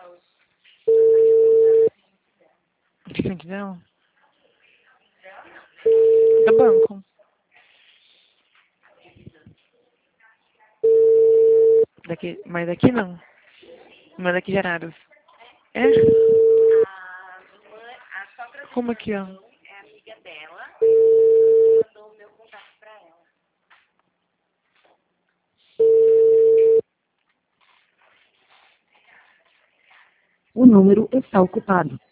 Que frente dela? Do banco. Daqui, mas daqui não. Mas daqui de Araras. É? Como aqui, ó? O número está ocupado.